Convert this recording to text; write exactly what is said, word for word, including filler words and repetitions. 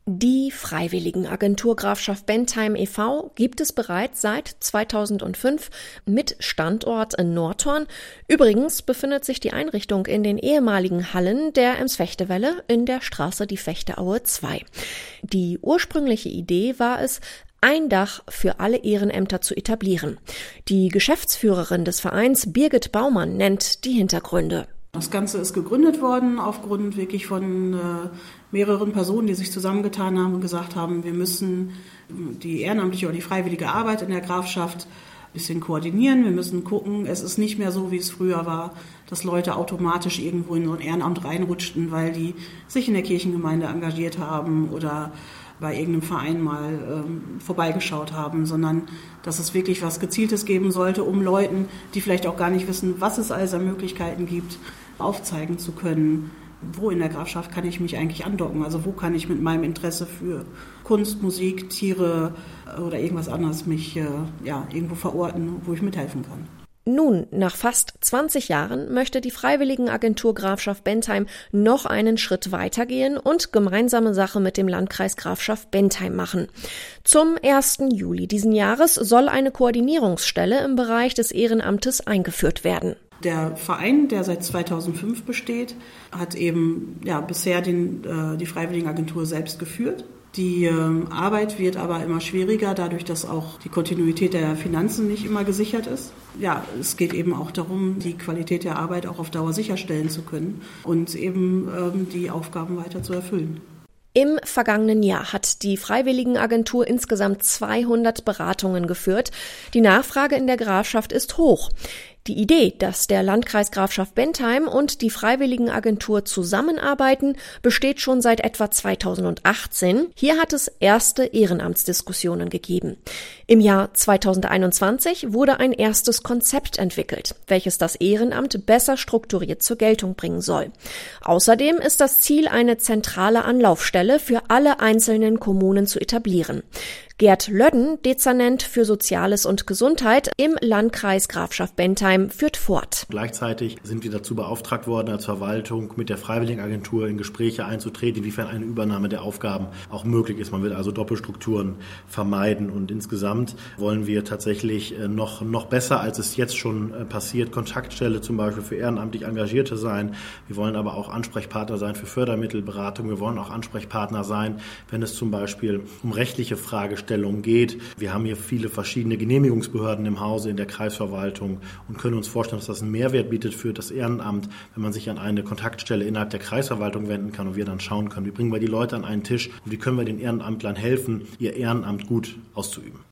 Die Freiwilligenagentur Grafschaft Bentheim e V gibt es bereits seit zweitausendfünf mit Standort in Nordhorn. Übrigens befindet sich die Einrichtung in den ehemaligen Hallen der Ems-Fechtewelle in der Straße Die Fechteaue zwei. Die ursprüngliche Idee war es, ein Dach für alle Ehrenämter zu etablieren. Die Geschäftsführerin des Vereins, Birgit Baumann, nennt die Hintergründe. Das Ganze ist gegründet worden aufgrund wirklich von äh, mehreren Personen, die sich zusammengetan haben und gesagt haben, wir müssen die ehrenamtliche oder die freiwillige Arbeit in der Grafschaft ein bisschen koordinieren. Wir müssen gucken, es ist nicht mehr so, wie es früher war, dass Leute automatisch irgendwo in so ein Ehrenamt reinrutschten, weil die sich in der Kirchengemeinde engagiert haben oder bei irgendeinem Verein mal ähm, vorbeigeschaut haben, sondern dass es wirklich was Gezieltes geben sollte, um Leuten, die vielleicht auch gar nicht wissen, was es alles an Möglichkeiten gibt, aufzeigen zu können, wo in der Grafschaft kann ich mich eigentlich andocken, also wo kann ich mit meinem Interesse für Kunst, Musik, Tiere oder irgendwas anderes mich äh, ja, irgendwo verorten, wo ich mithelfen kann. Nun, nach fast zwanzig Jahren möchte die Freiwilligenagentur Grafschaft Bentheim noch einen Schritt weitergehen und gemeinsame Sache mit dem Landkreis Grafschaft Bentheim machen. Zum ersten Juli diesen Jahres soll eine Koordinierungsstelle im Bereich des Ehrenamtes eingeführt werden. Der Verein, der seit zweitausendfünf besteht, hat eben ja, bisher den, äh, die Freiwilligenagentur selbst geführt. Die äh, Arbeit wird aber immer schwieriger, dadurch, dass auch die Kontinuität der Finanzen nicht immer gesichert ist. Ja, es geht eben auch darum, die Qualität der Arbeit auch auf Dauer sicherstellen zu können und eben ähm, die Aufgaben weiter zu erfüllen. Im vergangenen Jahr hat die Freiwilligenagentur insgesamt zweihundert Beratungen geführt. Die Nachfrage in der Grafschaft ist hoch. Die Idee, dass der Landkreis Grafschaft Bentheim und die Freiwilligenagentur zusammenarbeiten, besteht schon seit etwa zweitausendachtzehn. Hier hat es erste Ehrenamtsdiskussionen gegeben. Im Jahr zweitausendeinundzwanzig wurde ein erstes Konzept entwickelt, welches das Ehrenamt besser strukturiert zur Geltung bringen soll. Außerdem ist das Ziel, eine zentrale Anlaufstelle für alle einzelnen Kommunen zu etablieren. Gerd Lödden, Dezernent für Soziales und Gesundheit im Landkreis Grafschaft Bentheim, führt fort. Gleichzeitig sind wir dazu beauftragt worden, als Verwaltung mit der Freiwilligenagentur in Gespräche einzutreten, inwiefern eine Übernahme der Aufgaben auch möglich ist. Man will also Doppelstrukturen vermeiden und insgesamt wollen wir tatsächlich noch, noch besser, als es jetzt schon passiert, Kontaktstelle zum Beispiel für ehrenamtlich Engagierte sein. Wir wollen aber auch Ansprechpartner sein für Fördermittelberatung. Wir wollen auch Ansprechpartner sein, wenn es zum Beispiel um rechtliche Fragestellungen geht. Wir haben hier viele verschiedene Genehmigungsbehörden im Hause, in der Kreisverwaltung und können uns vorstellen, dass das einen Mehrwert bietet für das Ehrenamt, wenn man sich an eine Kontaktstelle innerhalb der Kreisverwaltung wenden kann und wir dann schauen können, wie bringen wir die Leute an einen Tisch und wie können wir den Ehrenamtlern helfen, ihr Ehrenamt gut auszuüben.